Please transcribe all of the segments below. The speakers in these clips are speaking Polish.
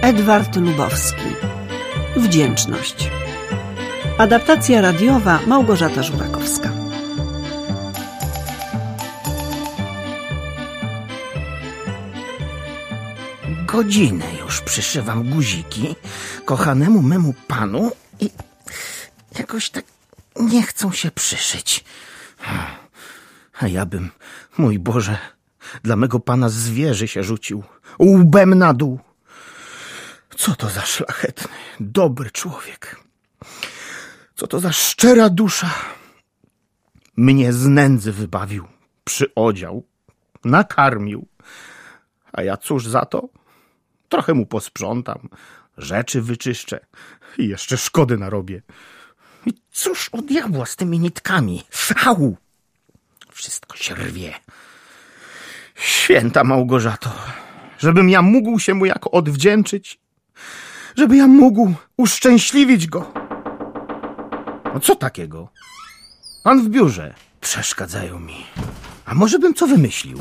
Edward Lubowski. Wdzięczność. Adaptacja radiowa Małgorzata Żurakowska. Godzinę już przyszywam guziki kochanemu memu panu i jakoś tak nie chcą się przyszyć. A ja bym, mój Boże, dla mego pana z wieży się rzucił, łbem na dół. Co to za szlachetny, dobry człowiek. Co to za szczera dusza. Mnie z nędzy wybawił, przyodział, nakarmił. A ja cóż za to? Trochę mu posprzątam, rzeczy wyczyszczę i jeszcze szkody narobię. I cóż od diabła z tymi nitkami? Au! Wszystko się rwie. Święta Małgorzato, żebym ja mógł się mu jako odwdzięczyć, żeby ja mógł uszczęśliwić go. No co takiego? Pan w biurze. Przeszkadzają mi. A może bym co wymyślił?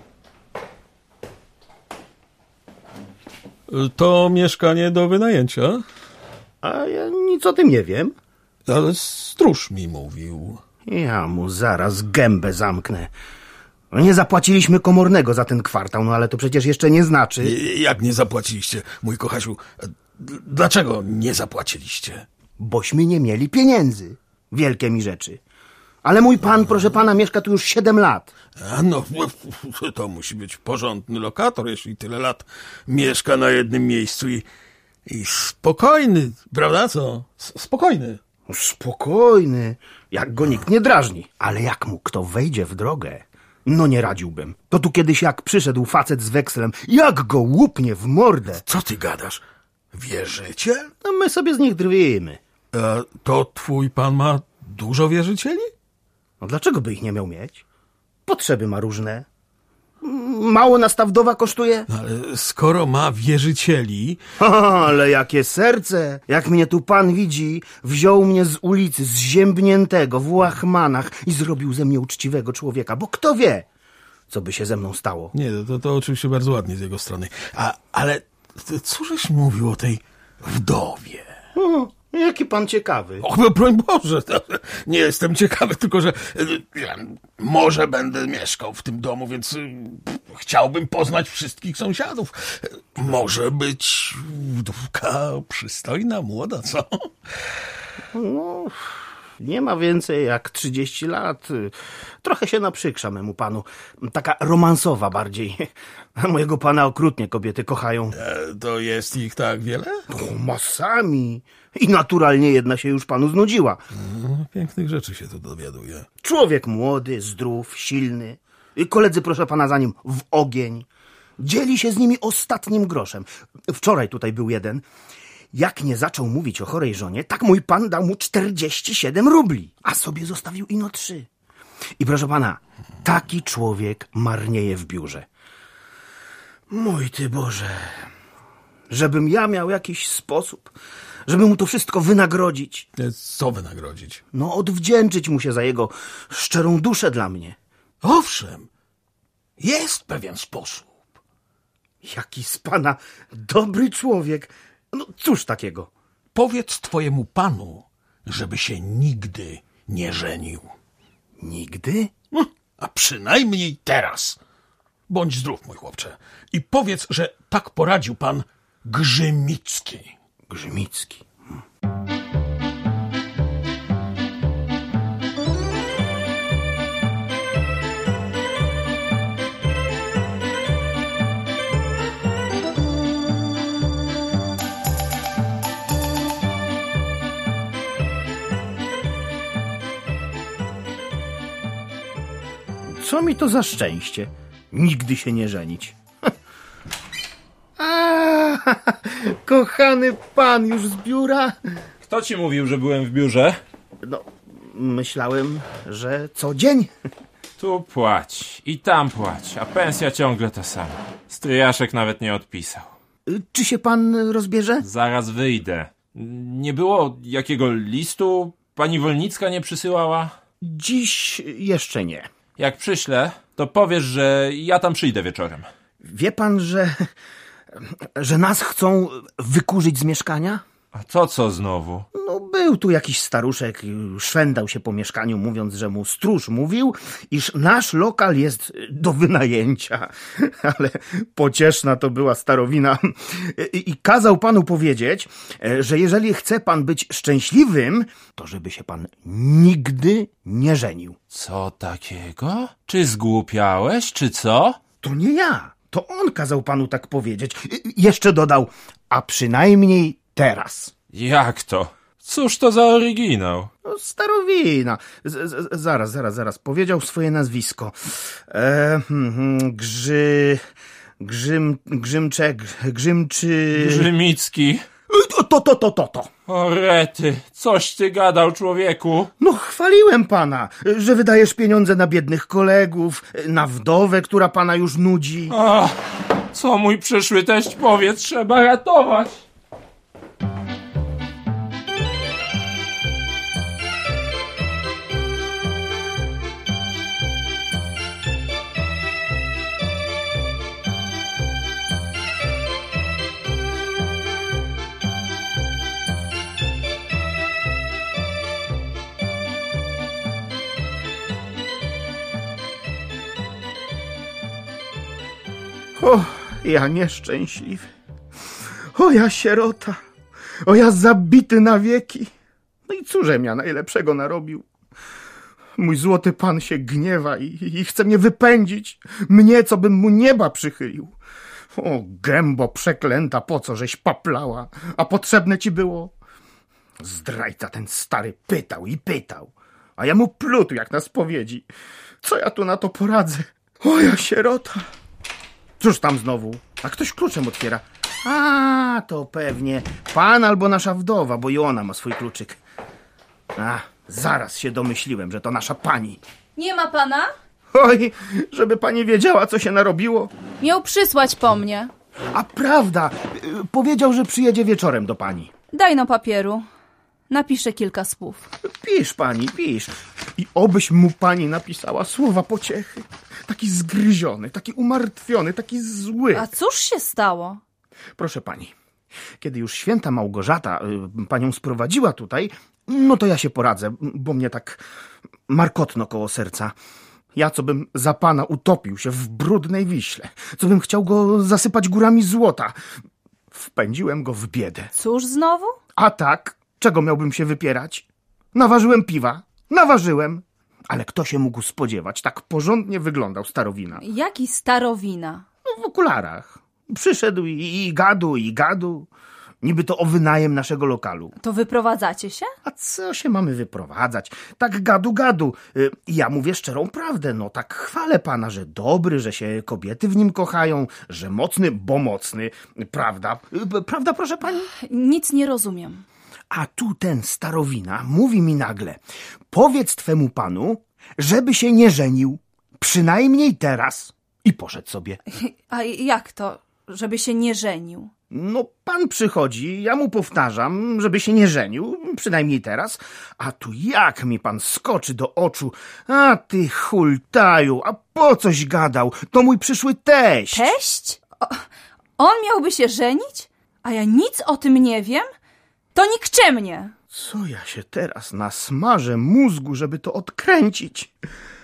To mieszkanie do wynajęcia? A ja nic o tym nie wiem. Ale stróż mi mówił. Ja mu zaraz gębę zamknę. No nie zapłaciliśmy komornego za ten kwartał, no ale to przecież jeszcze nie znaczy... Jak nie zapłaciliście, mój kochasiu? Dlaczego nie zapłaciliście? Bośmy nie mieli pieniędzy. Wielkie mi rzeczy. Ale mój pan, proszę pana, mieszka tu już 7 lat. A no, to musi być porządny lokator, jeśli tyle lat mieszka na jednym miejscu i spokojny, prawda co? Spokojny. Spokojny, jak go nikt nie drażni. Ale jak mu kto wejdzie w drogę, no nie radziłbym. To tu kiedyś jak przyszedł facet z wekslem, jak go łupnie w mordę. Co ty gadasz? Wierzycie? No my sobie z nich drwimy. To twój pan ma dużo wierzycieli? No dlaczego by ich nie miał mieć? Potrzeby ma różne. Mało nas ta wdowa kosztuje? No ale skoro ma wierzycieli... Ale jakie serce! Jak mnie tu pan widzi, wziął mnie z ulicy, zziębniętego, w łachmanach i zrobił ze mnie uczciwego człowieka, bo kto wie, co by się ze mną stało. Nie, to oczywiście bardzo ładnie z jego strony. Ale cóżeś mówił o tej wdowie? Jaki pan ciekawy. Och, broń Boże, nie jestem ciekawy, tylko że może będę mieszkał w tym domu, więc chciałbym poznać wszystkich sąsiadów. Może być wdówka przystojna, młoda, co? No, nie ma więcej jak 30 lat. Trochę się naprzykrza memu panu. Taka romansowa bardziej. Mojego pana okrutnie kobiety kochają. To jest ich tak wiele? Masami. I naturalnie jedna się już panu znudziła. Pięknych rzeczy się tu dowiaduje. Człowiek młody, zdrów, silny. Koledzy, proszę pana, za nim w ogień. Dzieli się z nimi ostatnim groszem. Wczoraj tutaj był jeden. Jak nie zaczął mówić o chorej żonie, tak mój pan dał mu 47 rubli, a sobie zostawił ino 3. I proszę pana, taki człowiek marnieje w biurze. Mój ty Boże, żebym ja miał jakiś sposób, żeby mu to wszystko wynagrodzić. Co wynagrodzić? No odwdzięczyć mu się za jego szczerą duszę dla mnie. Owszem, jest pewien sposób. Jaki z pana dobry człowiek. No cóż takiego? Powiedz twojemu panu, żeby się nigdy nie żenił. Nigdy? A przynajmniej teraz. Bądź zdrów, mój chłopcze. I powiedz, że tak poradził pan Grzymicki. Grzymicki. Co mi to za szczęście? Nigdy się nie żenić. Kochany pan już z biura? Kto ci mówił, że byłem w biurze? No, myślałem, że co dzień. Tu płać i tam płać, a pensja ciągle ta sama. Stryjaszek nawet nie odpisał. Czy się pan rozbierze? Zaraz wyjdę. Nie było jakiego listu? Pani Wolnicka nie przysyłała? Dziś jeszcze nie. Jak przyślę, to powiesz, że ja tam przyjdę wieczorem. Wie pan, że że nas chcą wykurzyć z mieszkania? A to co znowu? No, był tu jakiś staruszek, szwendał się po mieszkaniu, mówiąc, że mu stróż mówił, iż nasz lokal jest do wynajęcia. Ale pocieszna to była starowina. I kazał panu powiedzieć, że jeżeli chce pan być szczęśliwym, to żeby się pan nigdy nie żenił. Co takiego? Czy zgłupiałeś, czy co? To nie ja, to on kazał panu tak powiedzieć. Jeszcze dodał, a przynajmniej teraz. Jak to? Cóż to za oryginał? No, starowina. Zaraz. Powiedział swoje nazwisko. Grzymczy... Grzymicki. To. O rety, coś ty gadał, człowieku. No, chwaliłem pana, że wydajesz pieniądze na biednych kolegów, na wdowę, która pana już nudzi. A, co mój przyszły teść powie, trzeba ratować. O, ja nieszczęśliwy. O, ja sierota. O, ja zabity na wieki. No i cóżem ja najlepszego narobił? Mój złoty pan się gniewa i chce mnie wypędzić. Mnie, co bym mu nieba przychylił. O, gębo przeklęta, po co żeś paplała? A potrzebne ci było? Zdrajca ten stary pytał. A ja mu plutł jak na spowiedzi. Co ja tu na to poradzę? O, ja sierota. Cóż tam znowu? A ktoś kluczem otwiera. A, to pewnie pan albo nasza wdowa, bo i ona ma swój kluczyk. A, zaraz się domyśliłem, że to nasza pani. Nie ma pana? Oj, żeby pani wiedziała, co się narobiło. Miał przysłać po mnie. A prawda, powiedział, że przyjedzie wieczorem do pani. Daj no papieru. Napiszę kilka słów. Pisz pani, pisz. I obyś mu pani napisała słowa pociechy. Taki zgryziony, taki umartwiony, taki zły. A cóż się stało? Proszę pani, kiedy już święta Małgorzata panią sprowadziła tutaj, no to ja się poradzę, bo mnie tak markotno koło serca. Ja, co bym za pana utopił się w brudnej Wiśle, co bym chciał go zasypać górami złota, wpędziłem go w biedę. Cóż znowu? A tak, czego miałbym się wypierać? Naważyłem piwa, naważyłem. Ale kto się mógł spodziewać? Tak porządnie wyglądał starowina. Jaki starowina? No, w okularach. Przyszedł i gadu. Niby to o wynajem naszego lokalu. To wyprowadzacie się? A co się mamy wyprowadzać? Tak gadu. Ja mówię szczerą prawdę, no tak chwalę pana, że dobry, że się kobiety w nim kochają, że mocny, bo mocny. Prawda? Prawda, proszę pani? Nic nie rozumiem. A tu ten starowina mówi mi nagle, powiedz twemu panu, żeby się nie żenił, przynajmniej teraz. I poszedł sobie. A jak to, żeby się nie żenił? No, pan przychodzi, ja mu powtarzam, żeby się nie żenił, przynajmniej teraz, a tu jak mi pan skoczy do oczu. A ty hultaju, a po coś gadał, to mój przyszły teść. Teść? On miałby się żenić? A ja nic o tym nie wiem? To nikczemnie. Co ja się teraz nasmażę mózgu, żeby to odkręcić?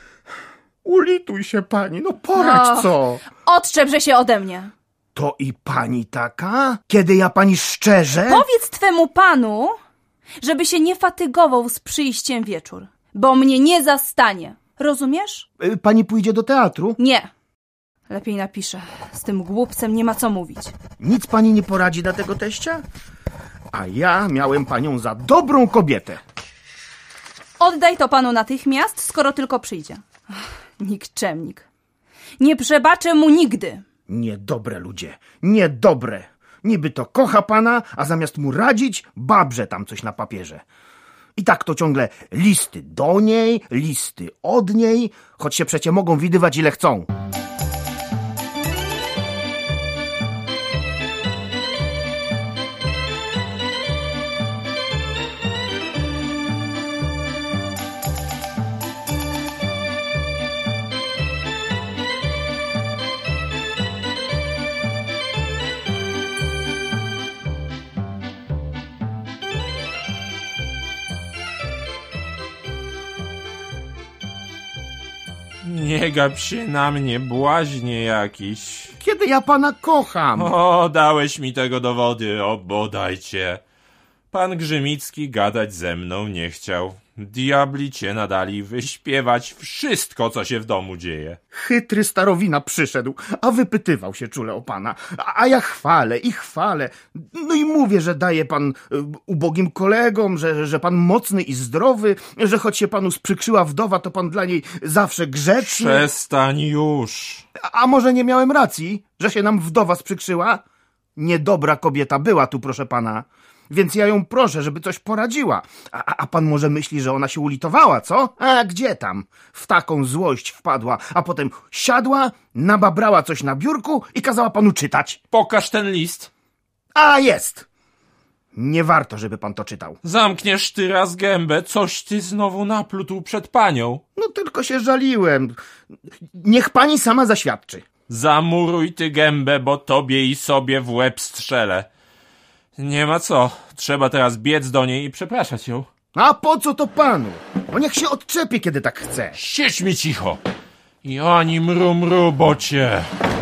Ulituj się pani, no poradź co. Odczepże się ode mnie. To i pani taka? Kiedy ja pani szczerze? Powiedz twemu panu, żeby się nie fatygował z przyjściem wieczór, bo mnie nie zastanie. Rozumiesz? Pani pójdzie do teatru? Nie. Lepiej napiszę. Z tym głupcem nie ma co mówić. Nic pani nie poradzi dla tego teścia? A ja miałem panią za dobrą kobietę. Oddaj to panu natychmiast, skoro tylko przyjdzie. Nikczemnik. Nie przebaczę mu nigdy. Niedobre ludzie, niedobre. Niby to kocha pana, a zamiast mu radzić, babrze tam coś na papierze. I tak to ciągle listy do niej, listy od niej, choć się przecie mogą widywać ile chcą. Nie gap się na mnie, błaźnie jakiś. Kiedy ja pana kocham? O, dałeś mi tego dowody, o bodajcie. Pan Grzymicki gadać ze mną nie chciał. Diabli cię nadali wyśpiewać wszystko, co się w domu dzieje. Chytry starowina przyszedł, a wypytywał się czule o pana. A ja chwalę i chwalę. No i mówię, że daje pan ubogim kolegom, że pan mocny i zdrowy, że choć się panu sprzykrzyła wdowa, to pan dla niej zawsze grzeczny. Przestań już. A może nie miałem racji, że się nam wdowa sprzykrzyła? Niedobra kobieta była tu, proszę pana. Więc ja ją proszę, żeby coś poradziła. A pan może myśli, że ona się ulitowała, co? A gdzie tam? W taką złość wpadła, a potem siadła, nababrała coś na biurku i kazała panu czytać. Pokaż ten list. A jest! Nie warto, żeby pan to czytał. Zamkniesz ty raz gębę, coś ty znowu naplutł przed panią. No tylko się żaliłem. Niech pani sama zaświadczy. Zamuruj ty gębę, bo tobie i sobie w łeb strzelę. Nie ma co, trzeba teraz biec do niej i przepraszać ją. A po co to panu? No niech się odczepi, kiedy tak chce. Siedź mi cicho. I ani mru, bocie.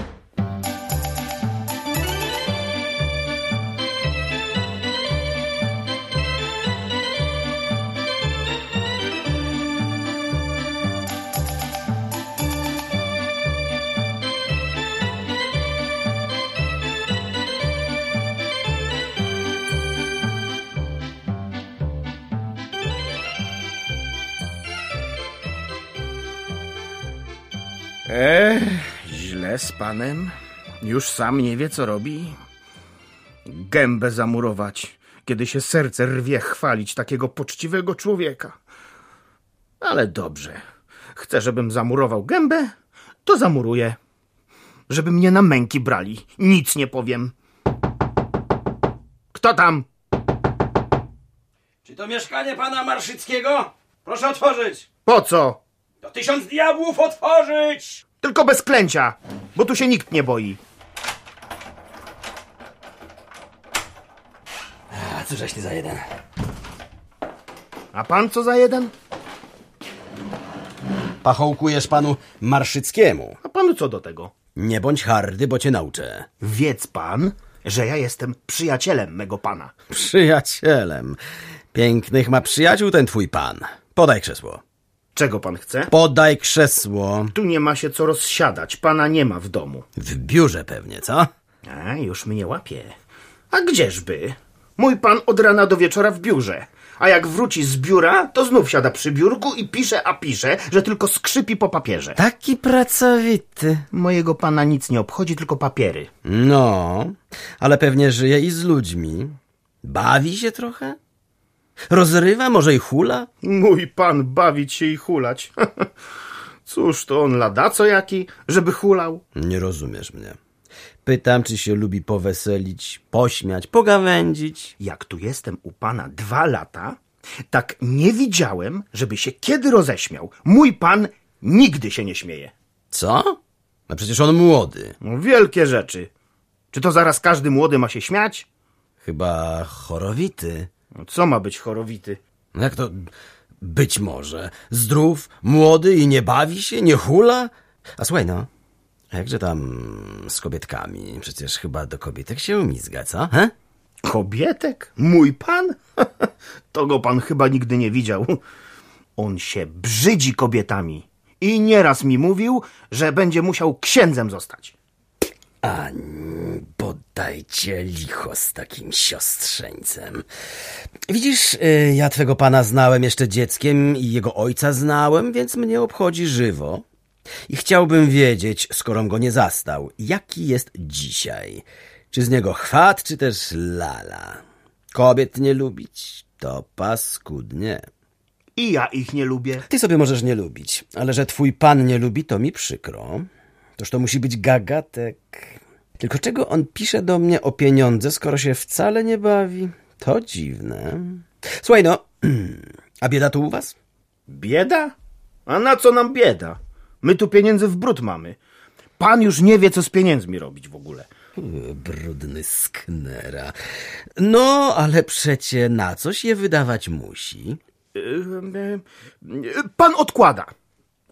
Źle z panem. Już sam nie wie, co robi. Gębę zamurować, kiedy się serce rwie chwalić takiego poczciwego człowieka. Ale dobrze. Chce, żebym zamurował gębę, to zamuruję. Żeby mnie na męki brali. Nic nie powiem. Kto tam? Czy to mieszkanie pana Marszyckiego? Proszę otworzyć. Po co? To 1000 diabłów otworzyć! Tylko bez klęcia, bo tu się nikt nie boi. A cóżeś ty za jeden? A pan co za jeden? Pachołkujesz panu Marszyckiemu. A panu co do tego? Nie bądź hardy, bo cię nauczę. Wiedz pan, że ja jestem przyjacielem mego pana. Przyjacielem. Pięknych ma przyjaciół ten twój pan. Podaj krzesło. Czego pan chce? Podaj krzesło. Tu nie ma się co rozsiadać, pana nie ma w domu. W biurze pewnie, co? A, już mnie łapie. A gdzieżby? Mój pan od rana do wieczora w biurze. A jak wróci z biura, to znów siada przy biurku i pisze, że tylko skrzypi po papierze. Taki pracowity. Mojego pana nic nie obchodzi, tylko papiery. No, ale pewnie żyje i z ludźmi. Bawi się trochę? Rozrywa, może i hula? Mój pan bawić się i hulać. Cóż, to on ladaco jaki, żeby hulał? Nie rozumiesz mnie. Pytam, czy się lubi poweselić, pośmiać, pogawędzić. Jak tu jestem u pana 2 lata, tak nie widziałem, żeby się kiedy roześmiał. Mój pan nigdy się nie śmieje. Co? No przecież on młody. No, wielkie rzeczy. Czy to zaraz każdy młody ma się śmiać? Chyba chorowity. No, co ma być chorowity? No jak to być może? Zdrów, młody i nie bawi się, nie hula? A słuchaj no, a jakże tam z kobietkami? Przecież chyba do kobietek się umizga, co? He? Kobietek? Mój pan? To go pan chyba nigdy nie widział. On się brzydzi kobietami. I nieraz mi mówił, że będzie musiał księdzem zostać. A podajcie licho z takim siostrzeńcem. Widzisz, ja twego pana znałem jeszcze dzieckiem i jego ojca znałem, więc mnie obchodzi żywo. I chciałbym wiedzieć, skorom go nie zastał, jaki jest dzisiaj. Czy z niego chwat, czy też lala. Kobiet nie lubić, to paskudnie. I ja ich nie lubię. Ty sobie możesz nie lubić, ale że twój pan nie lubi, to mi przykro. Toż to musi być gagatek. Tylko czego on pisze do mnie o pieniądze, skoro się wcale nie bawi? To dziwne. Słuchaj no, a bieda tu u was? Bieda? A na co nam bieda? My tu pieniędzy w bród mamy. Pan już nie wie, co z pieniędzmi robić w ogóle. Brudny sknera. No, ale przecie na coś je wydawać musi. Pan odkłada.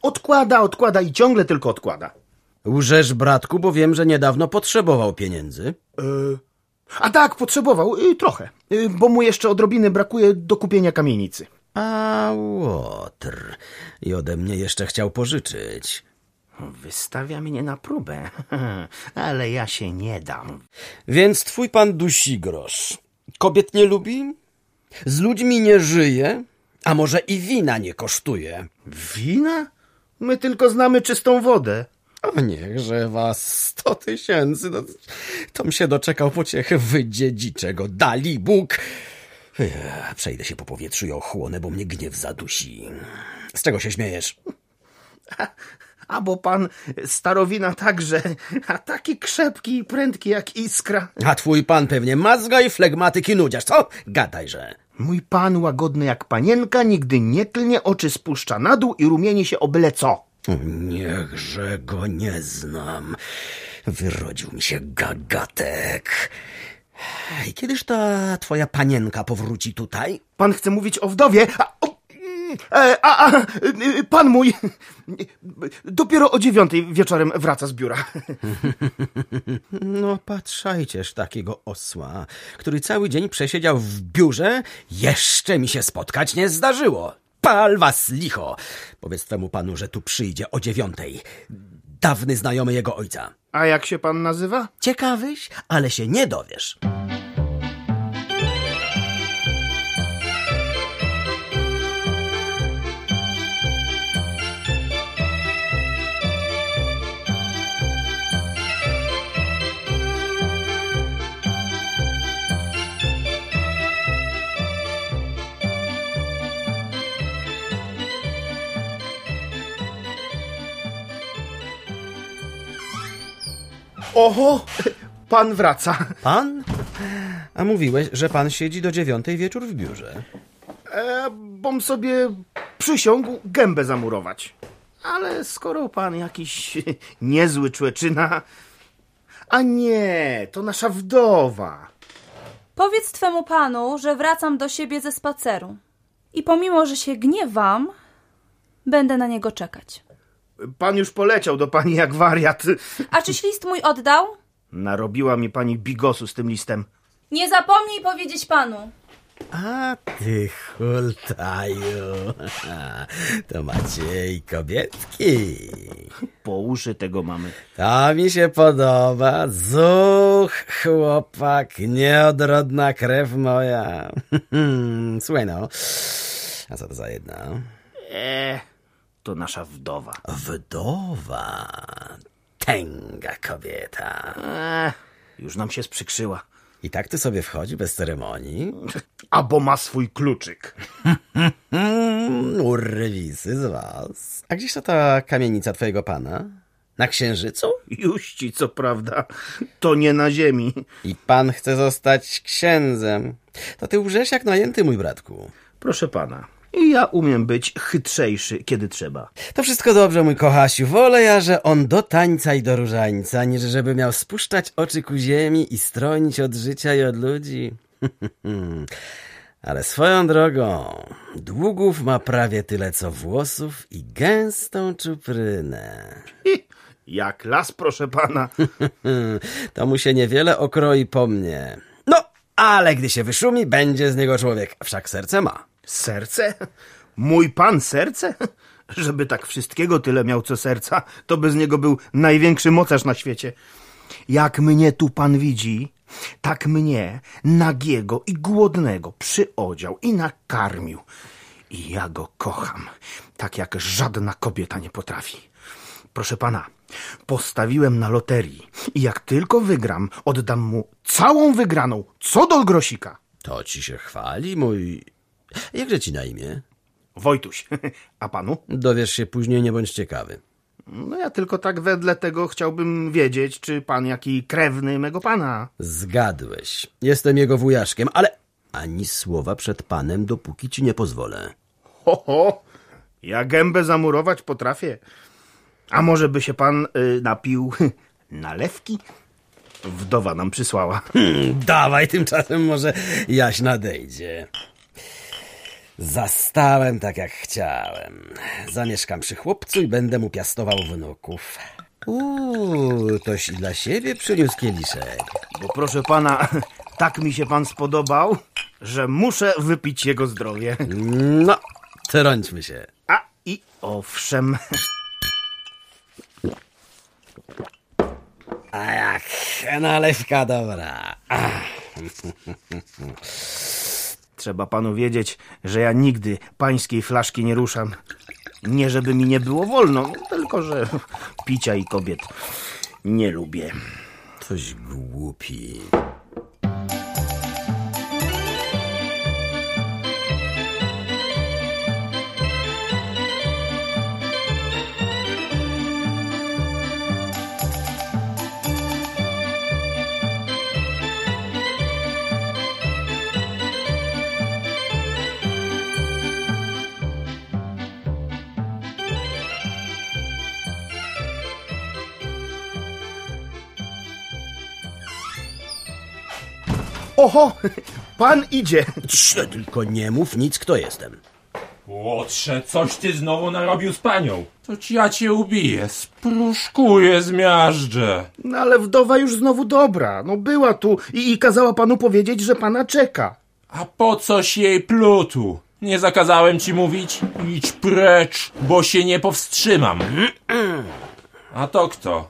Odkłada i ciągle tylko odkłada. Łżesz, bratku, bo wiem, że niedawno potrzebował pieniędzy. A tak, potrzebował trochę, bo mu jeszcze odrobiny brakuje do kupienia kamienicy. A Łotr. I ode mnie jeszcze chciał pożyczyć. Wystawia mnie na próbę, ale ja się nie dam. Więc twój pan dusi grosz. Kobiet nie lubi? Z ludźmi nie żyje? A może i wina nie kosztuje? Wina? My tylko znamy czystą wodę. O niechże was 100 000, tom się doczekał pociechy, wydziedziczę go, dali Bóg. Przejdę się po powietrzu i ochłonę, bo mnie gniew zadusi. Z czego się śmiejesz? A bo pan starowina także, a taki krzepki i prędki jak iskra. A twój pan pewnie mazga i flegmatyki nudziarz, co? Gadajże. Mój pan łagodny jak panienka, nigdy nie klnie, oczy spuszcza na dół i rumieni się o byle co. Niechże go nie znam. Wyrodził mi się gagatek. I kiedyż ta twoja panienka powróci tutaj? Pan chce mówić o wdowie, pan mój dopiero o 9 wieczorem wraca z biura. No patrzajcież takiego osła, który cały dzień przesiedział w biurze, jeszcze mi się spotkać nie zdarzyło. Pal was licho! Powiedz twemu panu, że tu przyjdzie o 9. Dawny znajomy jego ojca. A jak się pan nazywa? Ciekawyś, ale się nie dowiesz. Oho, pan wraca. Pan? A mówiłeś, że pan siedzi do 9 wieczór w biurze. Bom sobie przysiągł gębę zamurować. Ale skoro pan jakiś niezły człeczyna... A nie, to nasza wdowa. Powiedz twemu panu, że wracam do siebie ze spaceru. I pomimo, że się gniewam, będę na niego czekać. Pan już poleciał do pani jak wariat. A czyś list mój oddał? Narobiła mi pani bigosu z tym listem. Nie zapomnij powiedzieć panu. A ty hultaju. To Maciej kobietki. Po uszy tego mamy. To mi się podoba. Zuch, chłopak, nieodrodna krew moja. Słuchaj no, a co to za jedna? To nasza wdowa. Wdowa. Tęga kobieta. Już nam się sprzykrzyła. I tak ty sobie wchodzi bez ceremonii? A bo ma swój kluczyk. Urwisy z was. A gdzieś to ta kamienica twojego pana? Na Księżycu? Juści, co prawda, to nie na ziemi. I pan chce zostać księdzem. To ty łżesz jak najęty, mój bratku. Proszę pana, i ja umiem być chytrzejszy, kiedy trzeba. To wszystko dobrze, mój kochasiu. Wolę ja, że on do tańca i do różańca, niż żeby miał spuszczać oczy ku ziemi i stronić od życia i od ludzi. Ale swoją drogą, długów ma prawie tyle co włosów i gęstą czuprynę. Jak las, proszę pana. To mu się niewiele okroi po mnie. No, ale gdy się wyszumi, będzie z niego człowiek. Wszak serce ma. Serce? Mój pan serce? Żeby tak wszystkiego tyle miał co serca, to by z niego był największy mocarz na świecie. Jak mnie tu pan widzi, tak mnie, nagiego i głodnego, przyodział i nakarmił. I ja go kocham, tak jak żadna kobieta nie potrafi. Proszę pana, postawiłem na loterii i jak tylko wygram, oddam mu całą wygraną, co do grosika. To ci się chwali, mój... Jakże ci na imię? Wojtuś, a panu? Dowiesz się później, nie bądź ciekawy. No ja tylko tak wedle tego chciałbym wiedzieć, czy pan jaki krewny mego pana. Zgadłeś. Jestem jego wujaszkiem, ale ani słowa przed panem, dopóki ci nie pozwolę. Ho, ja gębę zamurować potrafię. A może by się pan napił nalewki? Wdowa nam przysłała. Dawaj, tymczasem może jaś nadejdzie. Zastałem tak jak chciałem. Zamieszkam przy chłopcu i będę mu piastował wnuków. Toś i dla siebie przyniósł kieliszek. Bo proszę pana, tak mi się pan spodobał, że muszę wypić jego zdrowie. No, trąćmy się. A i owszem. A jak nalewka dobra. Trzeba panu wiedzieć, że ja nigdy pańskiej flaszki nie ruszam. Nie żeby mi nie było wolno, tylko że picia i kobiet nie lubię. Coś głupi. Oho, pan idzie. Tylko nie mów nic, kto jestem. Łotrze, coś ty znowu narobił z panią. To ci ja cię ubiję, spruszkuję, zmiażdżę. No ale wdowa już znowu dobra. No była tu i kazała panu powiedzieć, że pana czeka. A po coś jej plutu? Nie zakazałem ci mówić? Idź precz, bo się nie powstrzymam. A to kto?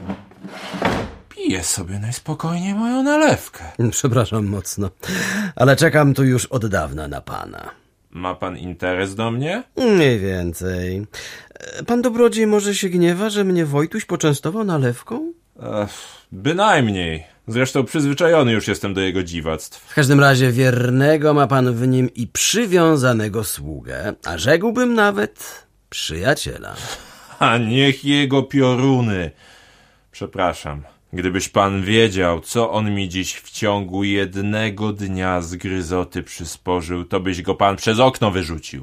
Piję sobie najspokojniej moją nalewkę. Przepraszam mocno, ale czekam tu już od dawna na pana. Ma pan interes do mnie? Mniej więcej. Pan dobrodziej może się gniewa, że mnie Wojtuś poczęstował nalewką? Bynajmniej. Zresztą przyzwyczajony już jestem do jego dziwactw. W każdym razie wiernego ma pan w nim i przywiązanego sługę, a rzekłbym nawet przyjaciela. A niech jego pioruny. Przepraszam. Gdybyś pan wiedział, co on mi dziś w ciągu jednego dnia z gryzoty przysporzył, to byś go pan przez okno wyrzucił.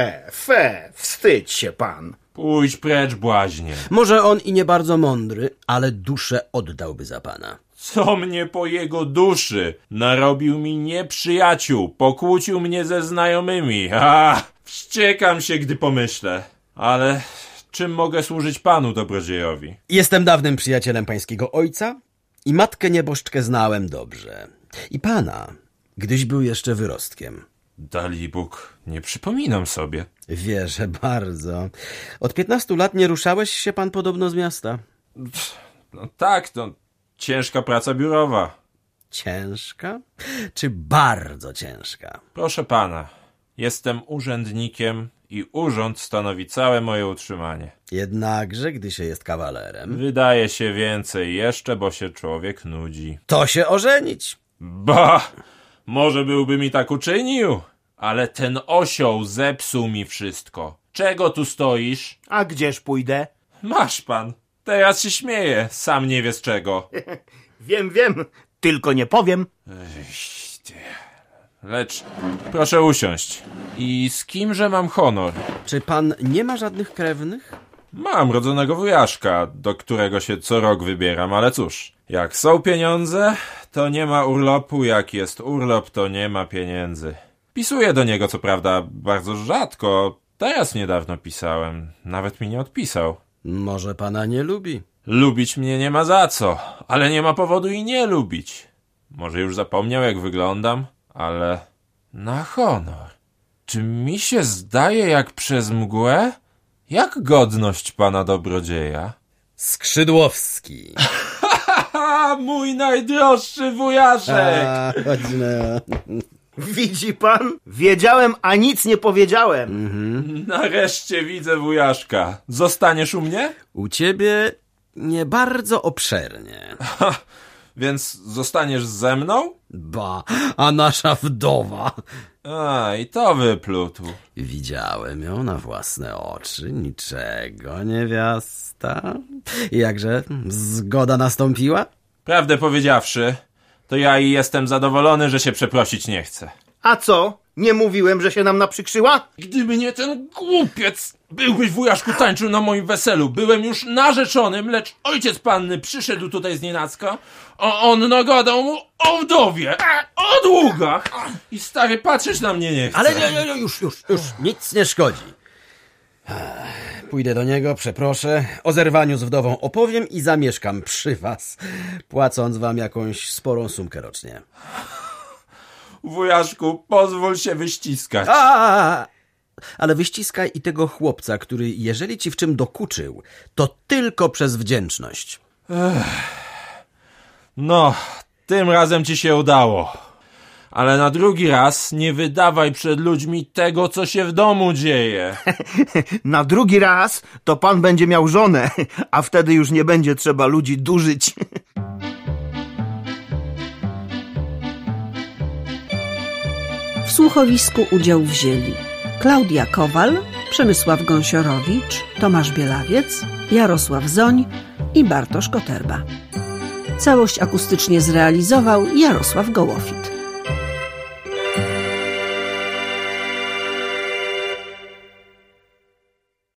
Wstydź się pan. Pójdź precz, błaźnie. Może on i nie bardzo mądry, ale duszę oddałby za pana. Co mnie po jego duszy? Narobił mi nieprzyjaciół, pokłócił mnie ze znajomymi. Wściekam się, gdy pomyślę. Ale czym mogę służyć panu dobrodziejowi? Jestem dawnym przyjacielem pańskiego ojca i matkę nieboszczkę znałem dobrze. I pana, gdyś był jeszcze wyrostkiem. Dalibóg, nie przypominam sobie. Wierzę bardzo. Od 15 lat nie ruszałeś się pan podobno z miasta? No tak, to ciężka praca biurowa. Ciężka? Czy bardzo ciężka? Proszę pana, jestem urzędnikiem i urząd stanowi całe moje utrzymanie. Jednakże, gdy się jest kawalerem... Wydaje się więcej jeszcze, bo się człowiek nudzi. To się ożenić. Bah! Może byłby mi tak uczynił, ale ten osioł zepsuł mi wszystko. Czego tu stoisz? A gdzież pójdę? Masz pan. Teraz się śmieję, sam nie wie z czego. Wiem, tylko nie powiem. Lecz proszę usiąść. I z kimże mam honor? Czy pan nie ma żadnych krewnych? Mam rodzonego wujaszka, do którego się co rok wybieram, ale cóż, jak są pieniądze, to nie ma urlopu, jak jest urlop, to nie ma pieniędzy. Pisuję do niego, co prawda, bardzo rzadko. Teraz niedawno pisałem, nawet mi nie odpisał. Może pana nie lubi. Lubić mnie nie ma za co, ale nie ma powodu i nie lubić. Może już zapomniał, jak wyglądam, ale na honor. Czy mi się zdaje jak przez mgłę? Jak godność pana dobrodzieja? Skrzydłowski. Haha, mój najdroższy wujaszek! Chodź no. Widzi pan? Wiedziałem, a nic nie powiedziałem. Nareszcie widzę wujaszka. Zostaniesz u mnie? U ciebie nie bardzo obszernie. Więc zostaniesz ze mną? Ba, a nasza wdowa. I to wyplutł. Widziałem ją na własne oczy, niczego, niewiasta. Jakże zgoda nastąpiła? Prawdę powiedziawszy, to ja i jestem zadowolony, że się przeprosić nie chcę. A co? Nie mówiłem, że się nam naprzykrzyła? Gdyby nie ten głupiec, byłbyś, wujaszku, tańczył na moim weselu. Byłem już narzeczonym, lecz ojciec panny przyszedł tutaj znienacka, a on nagadał mu o wdowie, o długach. I stary patrzeć na mnie nie chce. Ale nie, już, nic nie szkodzi. Pójdę do niego, przeproszę, o zerwaniu z wdową opowiem i zamieszkam przy was, płacąc wam jakąś sporą sumkę rocznie. Wujaszku, pozwól się wyściskać. Ale wyściskaj i tego chłopca, który jeżeli ci w czym dokuczył, to tylko przez wdzięczność. No, tym razem ci się udało. Ale na drugi raz nie wydawaj przed ludźmi tego, co się w domu dzieje. Na drugi raz to pan będzie miał żonę, a wtedy już nie będzie trzeba ludzi durzyć. W słuchowisku udział wzięli Klaudia Kowal, Przemysław Gąsiorowicz, Tomasz Bielawiec, Jarosław Zoń i Bartosz Koterba. Całość akustycznie zrealizował Jarosław Gołofit.